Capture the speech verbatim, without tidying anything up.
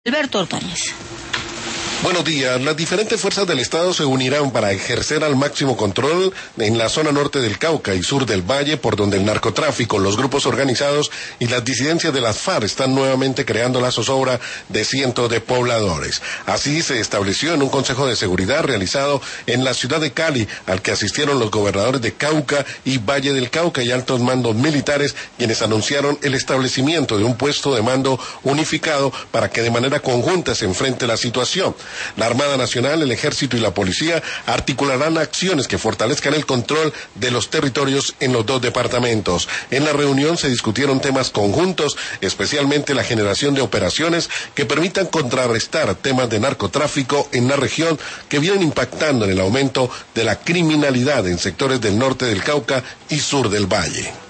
Alberto Ordóñez. Buenos días. Las diferentes fuerzas del Estado se unirán para ejercer al máximo control en la zona norte del Cauca y sur del Valle, por donde el narcotráfico, los grupos organizados y las disidencias de las FARC están nuevamente creando la zozobra de cientos de pobladores. Así se estableció en un Consejo de Seguridad realizado en la ciudad de Cali, al que asistieron los gobernadores de Cauca y Valle del Cauca y altos mandos militares, quienes anunciaron el establecimiento de un puesto de mando unificado para que de manera conjunta se enfrente la situación. La Armada Nacional, el Ejército y la Policía articularán acciones que fortalezcan el control de los territorios en los dos departamentos. En la reunión se discutieron temas conjuntos, especialmente la generación de operaciones que permitan contrarrestar temas de narcotráfico en la región que vienen impactando en el aumento de la criminalidad en sectores del norte del Cauca y sur del Valle.